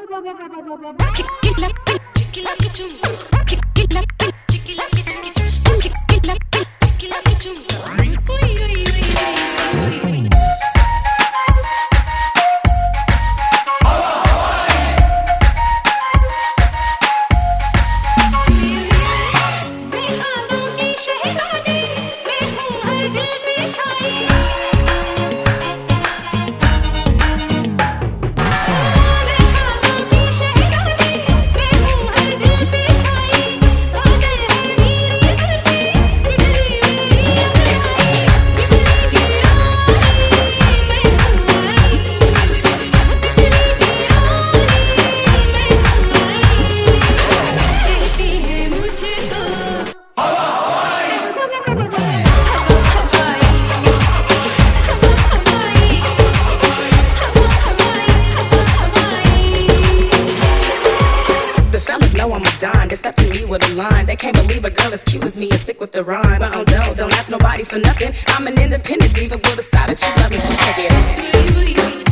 It's up to me with a line. They can't believe a girl as cute as me is sick with the rhyme. But don't ask nobody for nothing. I'm an independent diva. Will decide that you love me, so check it out.